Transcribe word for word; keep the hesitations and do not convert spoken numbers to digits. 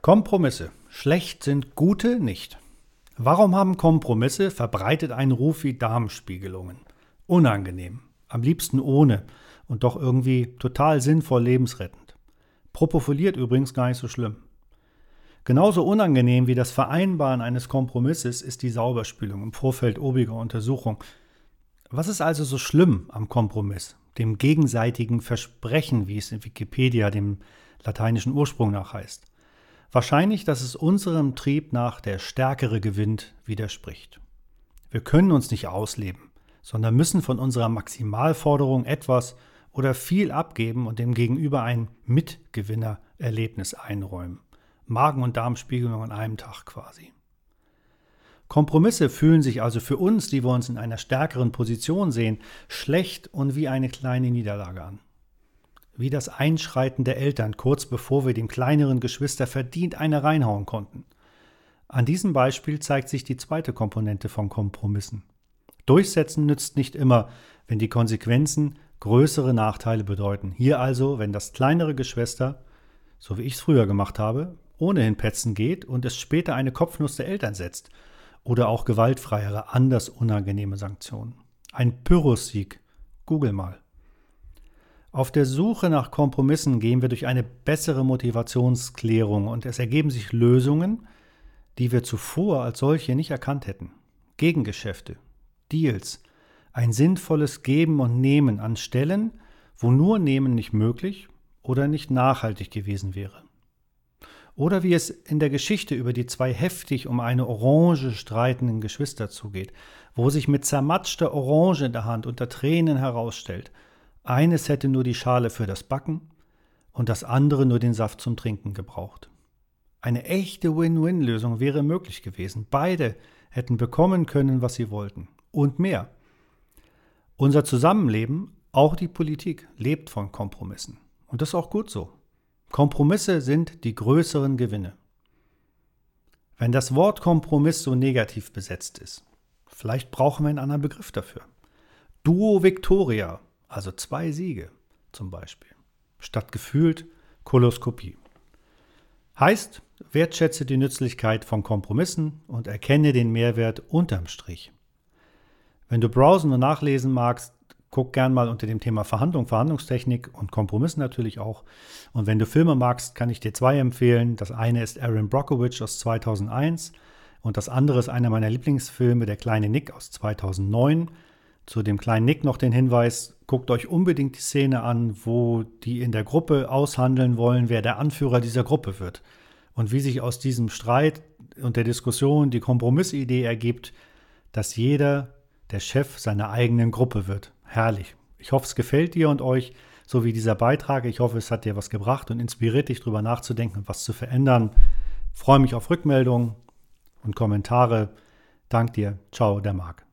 Kompromisse. Schlecht sind gute nicht. Warum haben Kompromisse verbreitet einen Ruf wie Darmspiegelungen? Unangenehm, am liebsten ohne und doch irgendwie total sinnvoll lebensrettend. Propofuliert übrigens gar nicht so schlimm. Genauso unangenehm wie das Vereinbaren eines Kompromisses ist die Sauberspülung im Vorfeld obiger Untersuchung. Was ist also so schlimm am Kompromiss, dem gegenseitigen Versprechen, wie es in Wikipedia dem lateinischen Ursprung nach heißt? Wahrscheinlich, dass es unserem Trieb nach der Stärkere gewinnt, widerspricht. Wir können uns nicht ausleben, sondern müssen von unserer Maximalforderung etwas oder viel abgeben und dem Gegenüber ein Mitgewinnererlebnis einräumen. Magen- und Darmspiegelung an einem Tag quasi. Kompromisse fühlen sich also für uns, die wir uns in einer stärkeren Position sehen, schlecht und wie eine kleine Niederlage an. Wie das Einschreiten der Eltern, kurz bevor wir dem kleineren Geschwister verdient eine reinhauen konnten. An diesem Beispiel zeigt sich die zweite Komponente von Kompromissen. Durchsetzen nützt nicht immer, wenn die Konsequenzen größere Nachteile bedeuten. Hier also, wenn das kleinere Geschwister, so wie ich es früher gemacht habe, ohnehin petzen geht und es später eine Kopfnuss der Eltern setzt. Oder auch gewaltfreiere, anders unangenehme Sanktionen. Ein Pyrrhussieg. Google mal. Auf der Suche nach Kompromissen gehen wir durch eine bessere Motivationsklärung und es ergeben sich Lösungen, die wir zuvor als solche nicht erkannt hätten. Gegengeschäfte, Deals, ein sinnvolles Geben und Nehmen an Stellen, wo nur Nehmen nicht möglich oder nicht nachhaltig gewesen wäre. Oder wie es in der Geschichte über die zwei heftig um eine Orange streitenden Geschwister zugeht, wo sich mit zermatschter Orange in der Hand unter Tränen herausstellt, eines hätte nur die Schale für das Backen und das andere nur den Saft zum Trinken gebraucht. Eine echte Win-Win-Lösung wäre möglich gewesen. Beide hätten bekommen können, was sie wollten. Und mehr. Unser Zusammenleben, auch die Politik, lebt von Kompromissen. Und das ist auch gut so. Kompromisse sind die größeren Gewinne. Wenn das Wort Kompromiss so negativ besetzt ist, vielleicht brauchen wir einen anderen Begriff dafür. Duo Victoria. Also zwei Siege zum Beispiel, statt gefühlt Koloskopie. Heißt, wertschätze die Nützlichkeit von Kompromissen und erkenne den Mehrwert unterm Strich. Wenn du browsen und nachlesen magst, guck gern mal unter dem Thema Verhandlung, Verhandlungstechnik und Kompromissen natürlich auch. Und wenn du Filme magst, kann ich dir zwei empfehlen. Das eine ist Erin Brockovich aus zweitausendeins und das andere ist einer meiner Lieblingsfilme, Der kleine Nick aus zweitausendneun. Zu dem kleinen Nick noch den Hinweis, guckt euch unbedingt die Szene an, wo die in der Gruppe aushandeln wollen, wer der Anführer dieser Gruppe wird. Und wie sich aus diesem Streit und der Diskussion die Kompromissidee ergibt, dass jeder der Chef seiner eigenen Gruppe wird. Herrlich. Ich hoffe, es gefällt dir und euch, so wie dieser Beitrag. Ich hoffe, es hat dir was gebracht und inspiriert dich, darüber nachzudenken und was zu verändern. Ich freue mich auf Rückmeldungen und Kommentare. Dank dir. Ciao, der Marc.